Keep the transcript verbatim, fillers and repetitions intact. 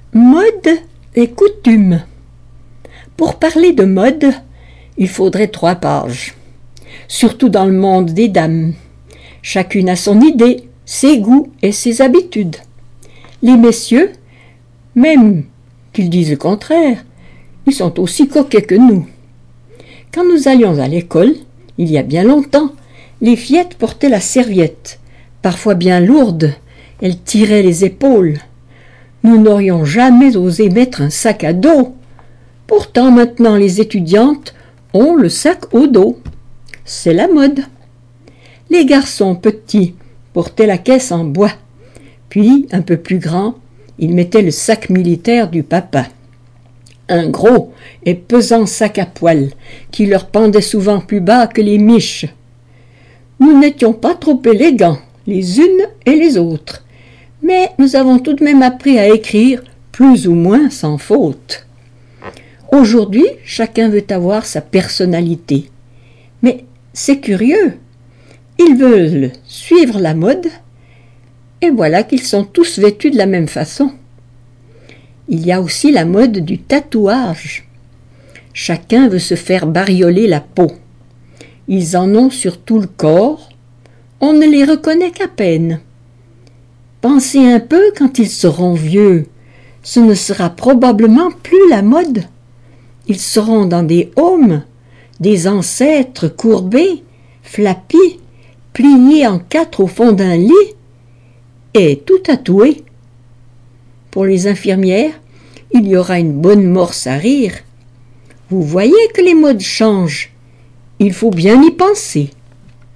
Mode et coutume. Pour parler de mode, il faudrait trois pages, surtout dans le monde des dames. Chacune a son idée, ses goûts et ses habitudes. Les messieurs, même qu'ils disent le contraire, ils sont aussi coquets que nous. Quand nous allions à l'école, il y a bien longtemps, les fillettes portaient la serviette, parfois bien lourde, elles tiraient les épaules. Nous n'aurions jamais osé mettre un sac à dos. Pourtant, maintenant, les étudiantes ont le sac au dos. C'est la mode. Les garçons petits portaient la caisse en bois. Puis, un peu plus grands, ils mettaient le sac militaire du papa. Un gros et pesant sac à poil qui leur pendait souvent plus bas que les miches. Nous n'étions pas trop élégants, les unes et les autres. Mais nous avons tout de même appris à écrire plus ou moins sans faute. Aujourd'hui, chacun veut avoir sa personnalité. Mais c'est curieux. Ils veulent suivre la mode et voilà qu'ils sont tous vêtus de la même façon. Il y a aussi la mode du tatouage. Chacun veut se faire barioler la peau. Ils en ont sur tout le corps. On ne les reconnaît qu'à peine. Pensez un peu quand ils seront vieux. Ce ne sera probablement plus la mode. Ils seront dans des aumes, des ancêtres courbés, flappis, pliés en quatre au fond d'un lit et tout tatoués. Pour les infirmières, il y aura une bonne morse à rire. Vous voyez que les modes changent. Il faut bien y penser.